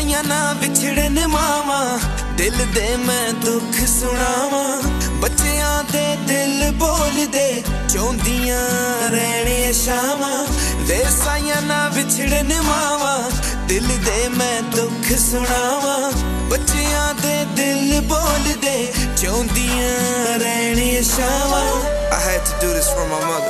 साइया ना विछड़न मावा दिल दे मैं दुख सुनावा बच्चियां दे दिल बोल दे चाहदियां रहने शामा वे साइया ना विछड़न मावा दिल दे मैं दुख सुनावा बच्चियां दे दिल बोल दे चाहदियां रहने शामा I had to do this for my mother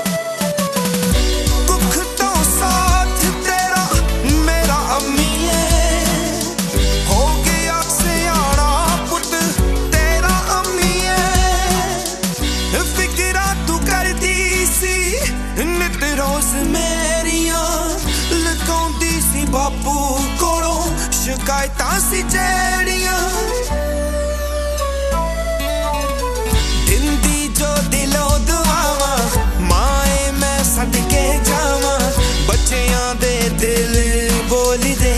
बापू कोलों शिकायतां सी जेड़ियां दिंदी जो दिलों दुआवां माए मैं सदके जावां बच्चियां दे दिल बोल दे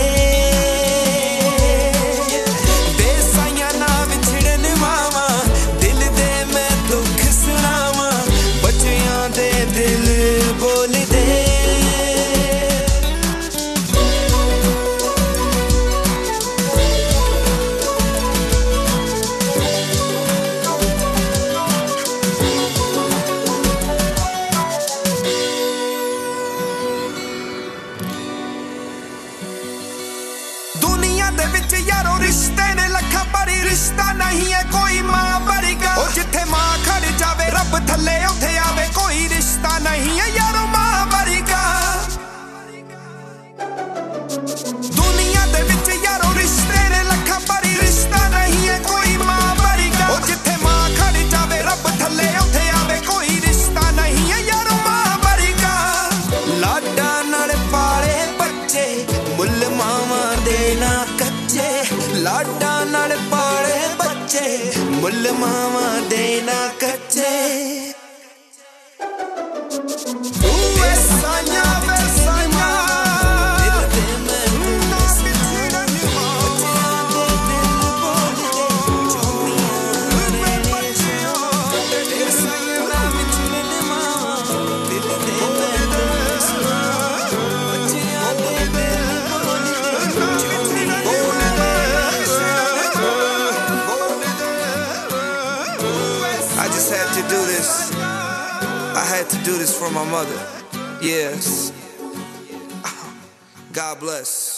बेसाइयां ना विछड़न मावां दिल दे मैं दुख सुनावां बच्चियां दे दिल बोल दे दुनिया दे विच यारो रिश्ते ने लखा भरी रिश्ता नहीं है कोई मां भरीगा ओ जिथे मां खड़ जावे रब थले उथे आवे कोई रिश्ता नहीं है यारो मां भरीगा दुनिया दे विच यारो रिश्ते ने लखा भरी रिश्ता नहीं है कोई मां भरीगा ओ जिथे मां खड़ जावे रब थले उथे आवे कोई रिश्ता नहीं है यारो मां भरीगा लाडा नाल पाले बच्चे मुल मावा देना कच्चे लाडा नाल पाले बच्चे मुल मावा देना कच्चे I just had to do this. I had to do this for my mother. Yes. God bless.